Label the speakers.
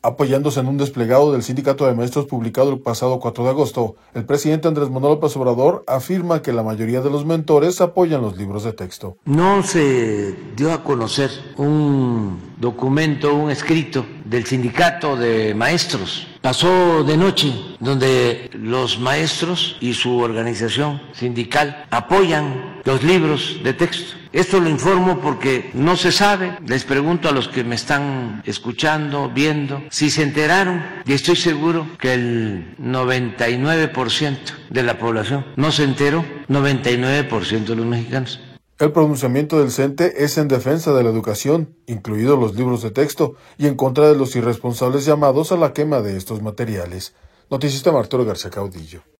Speaker 1: Apoyándose en un desplegado del Sindicato de Maestros publicado el pasado 4 de agosto, el presidente Andrés Manuel López Obrador afirma que la mayoría de los mentores apoyan los libros de texto.
Speaker 2: No se dio a conocer un documento, un escrito del Sindicato de Maestros. Pasó de noche, donde los maestros y su organización sindical apoyan los libros de texto. Esto lo informo porque no se sabe, les pregunto a los que me están escuchando, viendo, si se enteraron, y estoy seguro que el 99% de la población no se enteró, 99% de los mexicanos.
Speaker 1: El pronunciamiento del CENTE es en defensa de la educación, incluidos los libros de texto, y en contra de los irresponsables llamados a la quema de estos materiales. Noticista Arturo García Caudillo.